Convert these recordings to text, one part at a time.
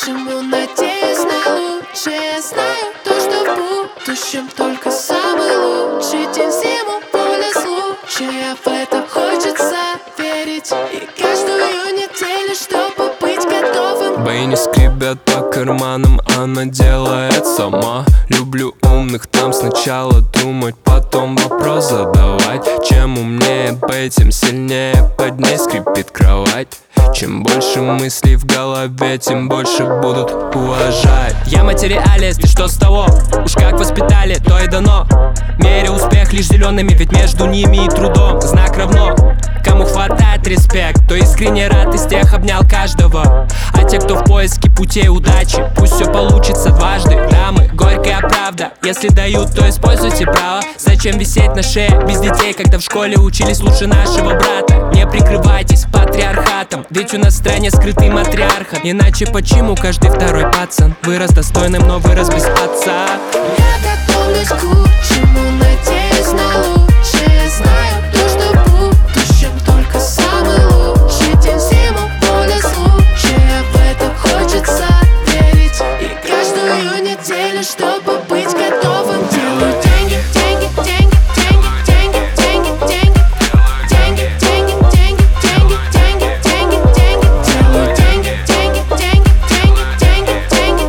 худшему, надеюсь на лучшее. Знаю то, что в будущем только самый лучший день. В зиму воля случая, в это хочется верить. И каждую неделю, чтобы быть готовым. Бои не скребят по карманам, она делает сама. Люблю умных, там сначала думать, потом вопрос задавать. Чем умнее быть, тем сильнее под ней скрипит кровать. Чем больше мыслей в голове, тем больше будут уважать. Я материалист, и что с того? Уж как воспитали, то и дано. Меря успех лишь зелеными, ведь между ними и трудом знак равно. Кому хватает респект, то искренне рад, из тех обнял каждого. А те, кто в поиске путей удачи, пусть все получится дважды. Дамы, горькая правда, если дают, то используйте право. Зачем висеть на шее без детей, когда в школе учились лучше нашего брата? Не прикрывайтесь патриархатом, ведь у нас в стране скрытый матриархат. Иначе почему каждый второй пацан вырос достойным, но вырос без отца? Я готовлюсь к худшему, надеюсь на лучшее. Знаю то, что в будущем только самый лучший день. В зиму воля случая, в это хочется верить. И каждую неделю, чтобы быть готовым, делаю деньги, деньги, деньги, деньги, деньги, деньги, деньги, деньги, деньги, деньги, деньги, деньги, деньги, деньги, делаю деньги, деньги, деньги, деньги, деньги,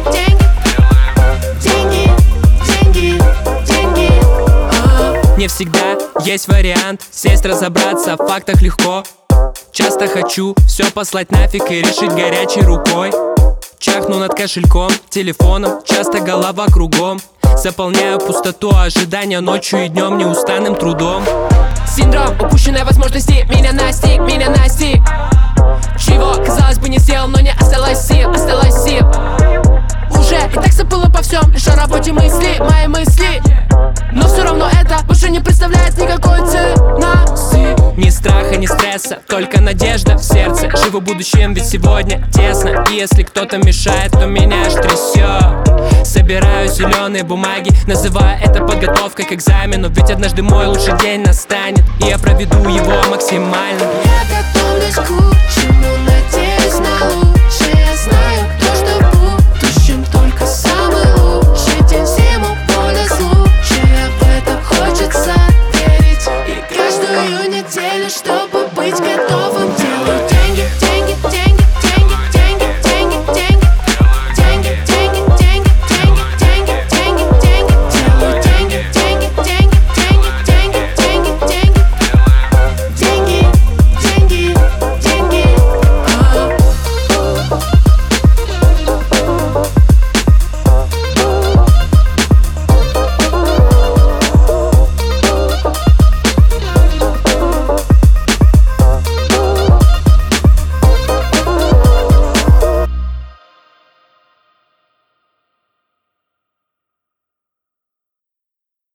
деньги, деньги, деньги. Не всегда есть вариант сесть, разобраться в фактах легко. Часто хочу все послать нафиг и решить горячей рукой. Чахну над кошельком, телефоном, часто голова кругом. Заполняю пустоту ожидания ночью и днем неустанным трудом. Синдром упущенной возможности меня настиг, меня настиг. Чего, казалось бы, не сделал, но не осталось сил, осталось сил. Уже и так забыла по всем, лишь о работе мысли, мои мысли. Но все равно это больше не представляет никакой ценности. Ни страха, ни стресса, только надежда в сердце. Живу будущем, ведь сегодня тесно. И если кто-то мешает, то меня аж трясет. Собираю зеленые бумаги, называя это подготовкой к экзамену. Ведь однажды мой лучший день настанет, и я проведу его максимально. Я готовлюсь к худшему.